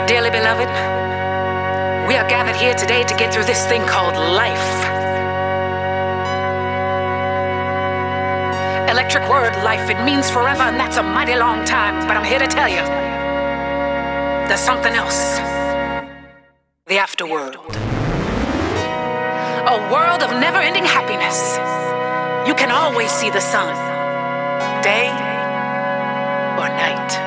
Dearly beloved, we are gathered here today to get through this thing called life. Electric word, life, it means forever, and that's a mighty long time. But I'm here to tell you, there's something else. The afterworld. A world of never-ending happiness. You can always see the sun, day or night.